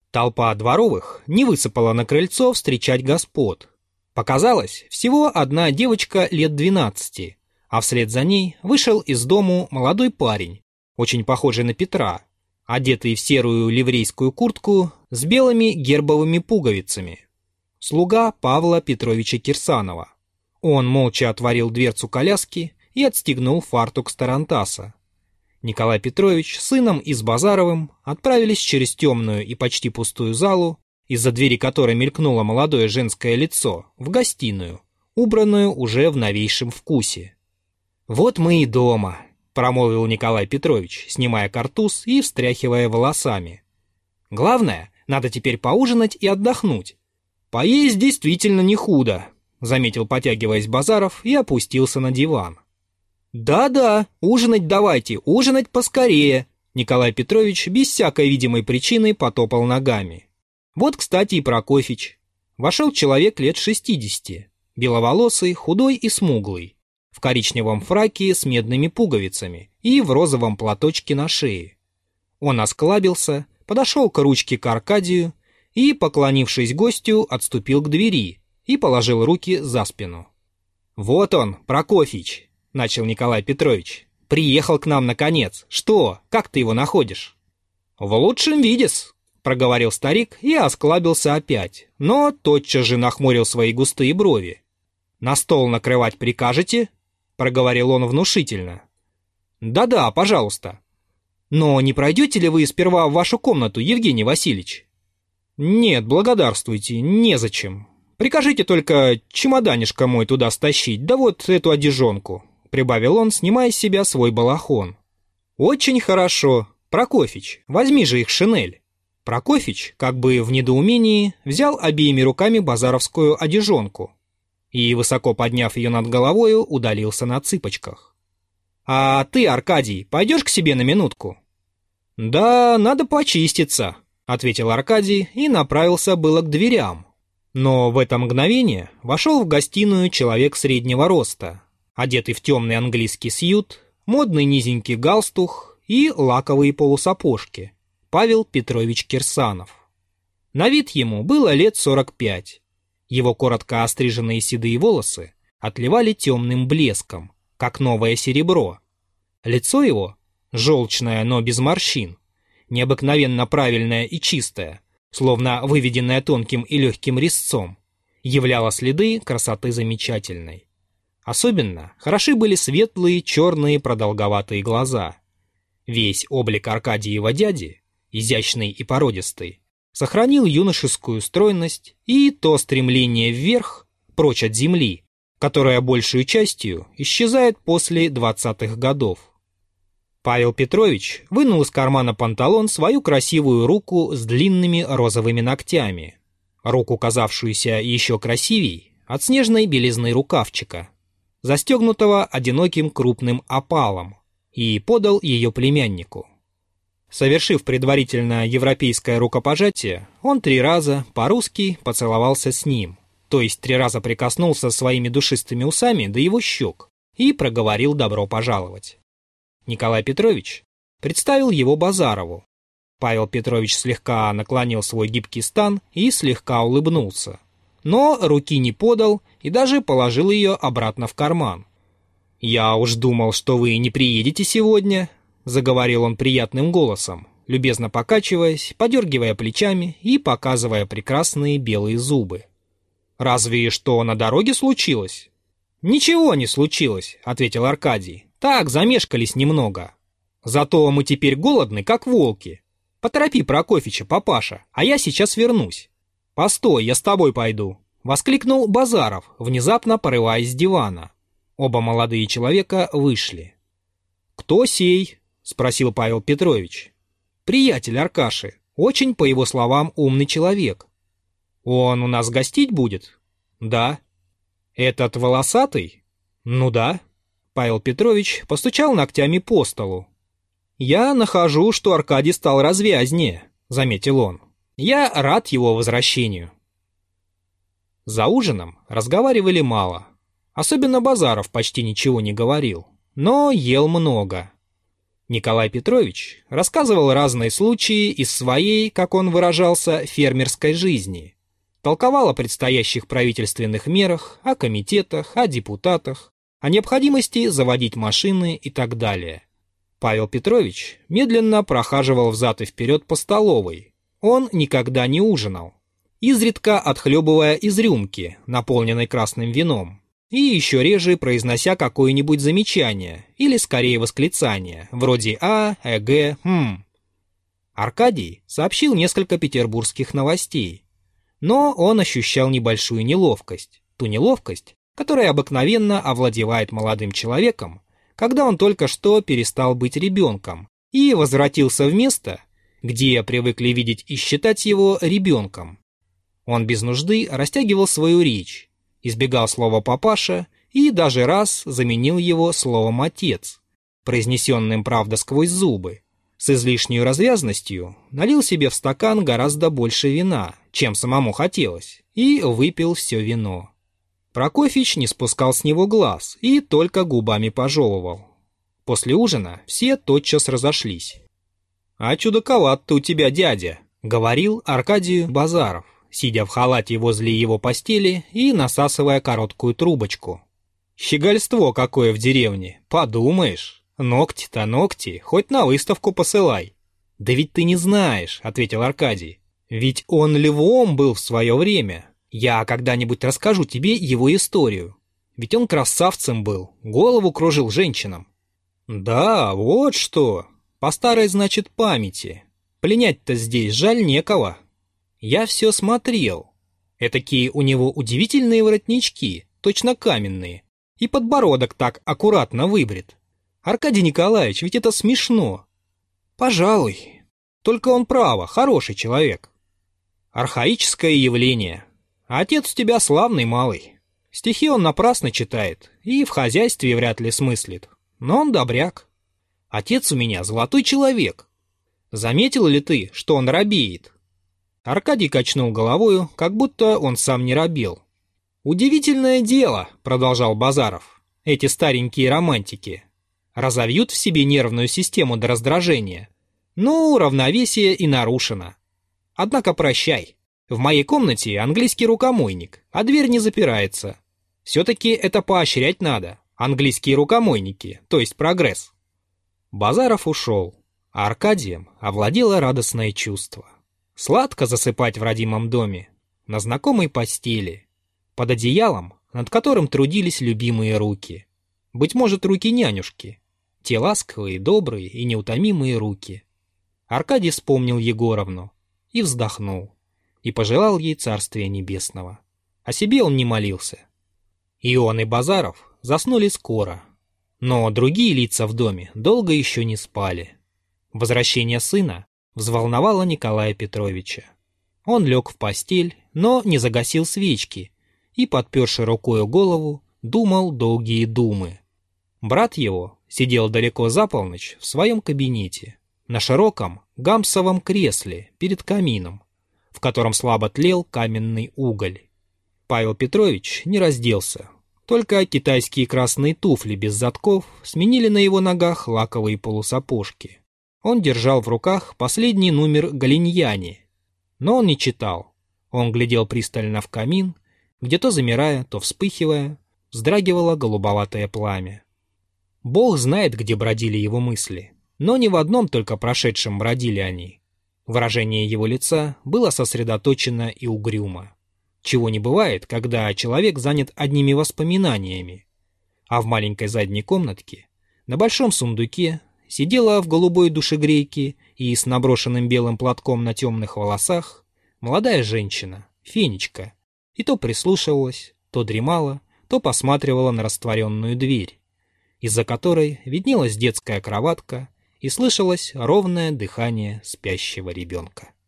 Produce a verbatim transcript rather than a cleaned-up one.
Толпа дворовых не высыпала на крыльцо встречать господ. Показалось, всего одна девочка лет двенадцати, а вслед за ней вышел из дому молодой парень, очень похожий на Петра, одетый в серую ливрейскую куртку с белыми гербовыми пуговицами. Слуга Павла Петровича Кирсанова. Он молча отворил дверцу коляски и отстегнул фартук с тарантаса. Николай Петрович с сыном и с Базаровым отправились через темную и почти пустую залу, из-за двери которой мелькнуло молодое женское лицо, в гостиную, убранную уже в новейшем вкусе. «Вот мы и дома», — промолвил Николай Петрович, снимая картуз и встряхивая волосами. «Главное, надо теперь поужинать и отдохнуть. Поесть действительно не худо», — заметил, потягиваясь, Базаров, и опустился на диван. «Да-да, ужинать давайте, ужинать поскорее», — Николай Петрович без всякой видимой причины потопал ногами. «Вот, кстати, и Прокофьич». Вошел человек лет шестидесяти, беловолосый, худой и смуглый, в коричневом фраке с медными пуговицами и в розовом платочке на шее. Он осклабился, подошел к ручке к Аркадию и, поклонившись гостю, отступил к двери и положил руки за спину. «Вот он, Прокофьич», — начал Николай Петрович. «Приехал к нам наконец. Что, как ты его находишь?» «В лучшем виде-с», — проговорил старик и осклабился опять, но тотчас же нахмурил свои густые брови. «На стол накрывать прикажете?» — проговорил он внушительно. «Да-да, пожалуйста. Но не пройдете ли вы сперва в вашу комнату, Евгений Васильевич?» «Нет, благодарствуйте, незачем. Прикажите только чемоданишко мой туда стащить, да вот эту одежонку», — прибавил он, снимая с себя свой балахон. «Очень хорошо. Прокофьич, возьми же их шинель». Прокофьич, как бы в недоумении, взял обеими руками базаровскую одежонку и, высоко подняв ее над головою, удалился на цыпочках. «А ты, Аркадий, пойдешь к себе на минутку?» «Да, надо почиститься», — ответил Аркадий и направился было к дверям. Но в это мгновение вошел в гостиную человек среднего роста, одетый в темный английский сьют, модный низенький галстух и лаковые полусапожки, Павел Петрович Кирсанов. На вид ему было лет сорок пять. Его коротко остриженные седые волосы отливали темным блеском, как новое серебро. Лицо его, желчное, но без морщин, необыкновенно правильное и чистое, словно выведенное тонким и легким резцом, являло следы красоты замечательной. Особенно хороши были светлые, черные, продолговатые глаза. Весь облик Аркадиева дяди, изящный и породистый, сохранил юношескую стройность и то стремление вверх, прочь от земли, которое большей частью исчезает после двадцатых годов. Павел Петрович вынул из кармана панталон свою красивую руку с длинными розовыми ногтями, руку, казавшуюся еще красивей от снежной белизны рукавчика, застегнутого одиноким крупным опалом, и подал ее племяннику. Совершив предварительно европейское рукопожатие, он три раза по-русски поцеловался с ним, то есть три раза прикоснулся своими душистыми усами до его щек и проговорил «добро пожаловать». Николай Петрович представил его Базарову. Павел Петрович слегка наклонил свой гибкий стан и слегка улыбнулся, но руки не подал и даже положил ее обратно в карман. «Я уж думал, что вы не приедете сегодня», — заговорил он приятным голосом, любезно покачиваясь, подергивая плечами и показывая прекрасные белые зубы. «Разве что на дороге случилось?» «Ничего не случилось», — ответил Аркадий. «Так, замешкались немного. Зато мы теперь голодны, как волки. Поторопи Прокофьича, папаша, а я сейчас вернусь». «Постой, я с тобой пойду», — воскликнул Базаров, внезапно порываясь с дивана. Оба молодые человека вышли. «Кто сей?» — спросил Павел Петрович. «Приятель Аркаши, очень, по его словам, умный человек». «Он у нас гостить будет?» «Да». «Этот волосатый?» «Ну да». Павел Петрович постучал ногтями по столу. «Я нахожу, что Аркадий стал развязнее», — заметил он. «Я рад его возвращению». За ужином разговаривали мало. Особенно Базаров почти ничего не говорил, но ел много. Николай Петрович рассказывал разные случаи из своей, как он выражался, фермерской жизни. Толковал о предстоящих правительственных мерах, о комитетах, о депутатах, о необходимости заводить машины и так далее. Павел Петрович медленно прохаживал взад и вперед по столовой. Он никогда не ужинал, изредка отхлебывая из рюмки, наполненной красным вином, и еще реже произнося какое-нибудь замечание или скорее восклицание, вроде «а», «эгэ», «хм». Аркадий сообщил несколько петербургских новостей, но он ощущал небольшую неловкость, ту неловкость, которая обыкновенно овладевает молодым человеком, когда он только что перестал быть ребенком и возвратился в место, где привыкли видеть и считать его ребенком. Он без нужды растягивал свою речь, избегал слова «папаша» и даже раз заменил его словом «отец», произнесенным, правда, сквозь зубы. С излишней развязностью налил себе в стакан гораздо больше вина, чем самому хотелось, и выпил все вино. Прокофьич не спускал с него глаз и только губами пожевывал. После ужина все тотчас разошлись. «А чудаковат ты у тебя, дядя», — говорил Аркадию Базаров, сидя в халате возле его постели и насасывая короткую трубочку. «Щегольство какое в деревне, подумаешь, ногти-то ногти, хоть на выставку посылай». «Да ведь ты не знаешь», — ответил Аркадий, — «ведь он львом был в свое время. Я когда-нибудь расскажу тебе его историю. Ведь он красавцем был, голову кружил женщинам». «Да, вот что, по старой, значит, памяти. Пленять-то здесь жаль некого». Я все смотрел. Этакие у него удивительные воротнички, точно каменные, и подбородок так аккуратно выбрит. Аркадий Николаевич, ведь это смешно. Пожалуй. Только он право, хороший человек. Архаическое явление. А отец у тебя славный малый. Стихи он напрасно читает и в хозяйстве вряд ли смыслит. Но он добряк. Отец у меня золотой человек. Заметил ли ты, что он робеет? Аркадий качнул головою, как будто он сам не робел. «Удивительное дело», — продолжал Базаров, — «эти старенькие романтики. Разовьют в себе нервную систему до раздражения. Ну, равновесие и нарушено. Однако прощай. В моей комнате английский рукомойник, а дверь не запирается. Все-таки это поощрять надо. Английские рукомойники, то есть прогресс». Базаров ушел, а Аркадием овладело радостное чувство. Сладко засыпать в родимом доме, на знакомой постели, под одеялом, над которым трудились любимые руки. Быть может, руки нянюшки, те ласковые, добрые и неутомимые руки. Аркадий вспомнил Егоровну и вздохнул, и пожелал ей царствия небесного. О себе он не молился. И он, и Базаров заснули скоро, но другие лица в доме долго еще не спали. Возвращение сына взволновало Николая Петровича. Он лег в постель, но не загасил свечки и, подперши рукою голову, думал долгие думы. Брат его сидел далеко за полночь в своем кабинете, на широком гамсовом кресле перед камином, в котором слабо тлел каменный уголь. Павел Петрович не разделся, только китайские красные туфли без задков сменили на его ногах лаковые полусапожки. Он держал в руках последний номер Галиньяни, но он не читал. Он глядел пристально в камин, где то замирая, то вспыхивая, вздрагивало голубоватое пламя. Бог знает, где бродили его мысли, но не в одном только прошедшем бродили они. Выражение его лица было сосредоточено и угрюмо, чего не бывает, когда человек занят одними воспоминаниями. А в маленькой задней комнатке, на большом сундуке, сидела в голубой душегрейке и с наброшенным белым платком на темных волосах молодая женщина, Фенечка, и то прислушивалась, то дремала, то посматривала на растворенную дверь, из-за которой виднелась детская кроватка и слышалось ровное дыхание спящего ребенка.